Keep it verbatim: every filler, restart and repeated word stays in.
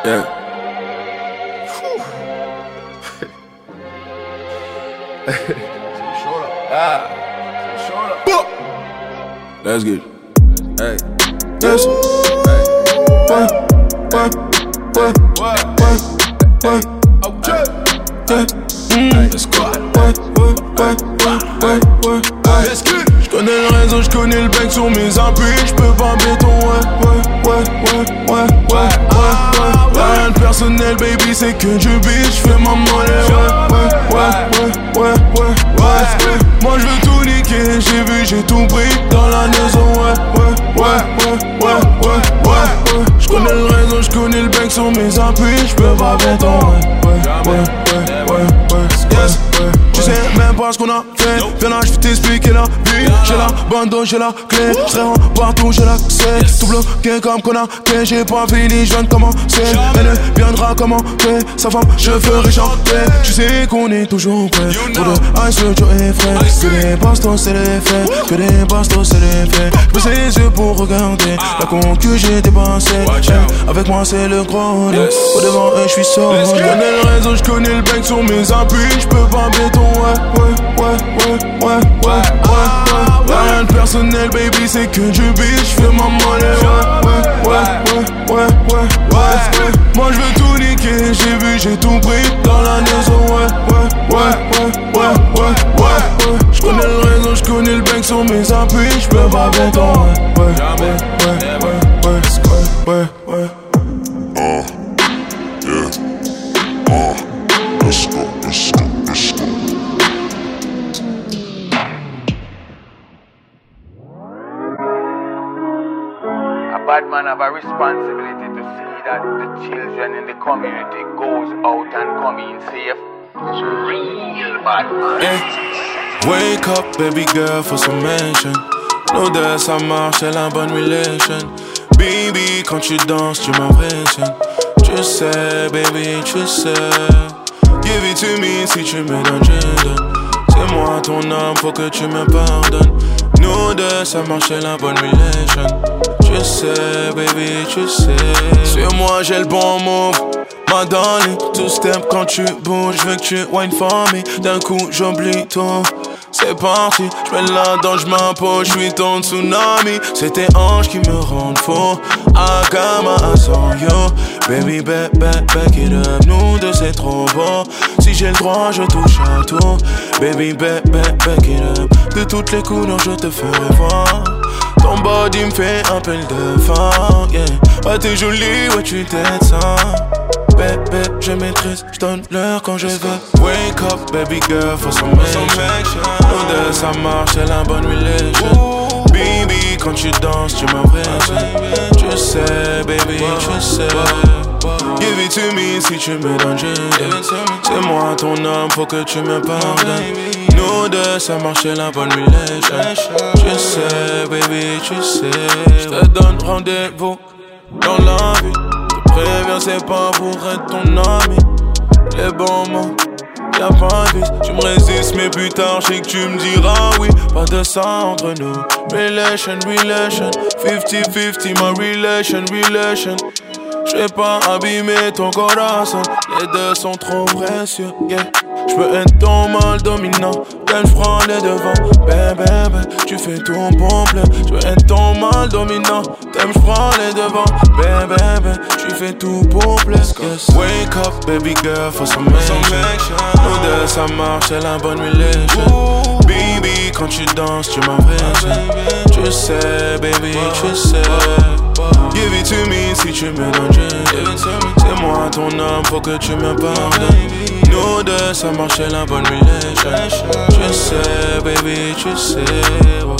Yeah. Ah. Let's get it. Hey. Yes. Hey. What? What? What? What? What? Okay. Yeah. Let's go. What? What? What? What? What? What? Let's get it. J'connais le réseau, j'connais le bec sur mes appuis. J'peux pas béton, ouais, ouais, ouais, ouais, ouais, ouais, ouais, ouais. Rien de personnel, baby, c'est que du beat. J'fais ma monnaie, ouais, ouais, ouais, ouais, ouais, ouais. Moi j'veux tout niquer, j'ai vu, j'ai tout pris dans la maison, ouais, ouais, ouais, ouais, ouais, ouais, ouais. J'connais le réseau, j'connais le bec sur mes appuis. J'peux pas béton, ouais, ouais, ouais, ouais, ouais, ouais. Tu sais même pas ce qu'on a fait. Viens là, j'vais t'expliquer la vie. J'ai la bande, j'ai la clé. J'serai en partout, j'ai l'accès. Tout bloqué comme qu'on a fait. J'ai pas fini, j'viens de commencer. Elle ne viendra commenter. Sa femme, je ferai chanter. Tu sais qu'on est toujours prêt. Pour de ice, le Joe est frais. Que des bastos, c'est les faits. Que des bastos, c'est les faits. J'baisse les yeux pour regarder la concu, j'ai dépassé. Avec moi, c'est le gros. Au devant, et j'suis solo. J'connais le réseau, j'connais le bec sur mes appuis. J'peux pas béton, ouais, ouais, ouais, ouais, ouais, ouais, ouais. Rien de personnel, baby, c'est que du beat. J'fais ma monnaie, ouais, ouais, ouais, ouais, ouais, ouais. Moi j'veux tout niquer, j'ai vu, j'ai tout pris dans la maison, ouais, ouais, ouais, ouais, ouais, ouais, ouais. J'connais le réseau, j'connais le bec sur mes appuis. J'peux pas béton, ouais, ouais, ouais, ouais, ouais, ouais, ouais, ouais. Uh, yeah. Uh, let's go, let's go, let's go. Bad man have a responsibility to see that the children in the community goes out and come in safe. Real bad man. Hey. Wake up, baby girl, for some mention. Know that ça marche, c'est la bonne relation. Baby, quand tu danses, tu m'impressionnes. Tu sais, baby, tu sais. Give it to me si tu me donnes, je donne. C'est moi ton âme, faut que tu me pardonnes. Nous deux, ça marche, c'est la bonne relation. Tu sais, baby, tu sais. Sur moi, j'ai le bon move. Ma darling, two step quand tu bouges. J'veux que tu whine for me. D'un coup, j'oublie tout. C'est parti, j'mets la dent, j'm'impose. J'suis ton tsunami. C'est tes anges qui me rendent fou. I got my eyes on you. Baby, back, back, back it up. Nous deux, c'est trop beau. Si j'ai le droit, je touche à tout. Baby, back, back, back it up. De toutes les couleurs, je te ferai voir. Ton body me fait appel de phare, yeah. Ouais, t'es jolie, ouais, tu t'aides ça. Bébé, je maîtrise, j'donne l'heure quand je veux. Wake up, baby girl, for some action. Nous deux, ça marche, c'est la bonne relation. Baby, quand tu danses, tu m'impressionnes. Tu sais, baby, tu sais. Give it to me si tu me donnes, je donne. C'est moi ton homme, faut que tu me pardonnes. Nous deux, ça marche, c'est la bonne relation. Tu sais, baby, tu sais. J'te donne rendez-vous dans la vie. Te préviens, c'est pas pour être ton ami. Les bons mots, y'a pas de vice. Tu me résistes, mais plus tard, j'sais que tu me diras oui. Pas de ça entre nous. Relation, relation. fifty fifty, my relation, relation. J'vais pas abîmer ton corazon. Les deux sont trop précieux, yeah. J'peux être ton mal dominant, tel j'prends les devants. Bébé, bébé, tu fais tout pour plaire. J'peux être ton mal dominant, tel j'prends les devants. Bébé, bébé, tu fais tout pour plaire, yes. Wake up, baby girl, for some action. Nous deux, ça marche, c'est la bonne relation. Baby, quand tu danses, tu m'impressionnes. Tu sais, baby, tu sais. Give it to me si tu me donnes, je donne. C'est moi ton homme, faut que tu me pardonnes. Nous deux, ça marche, c'est la bonne relation. Tu sais, baby, tu sais.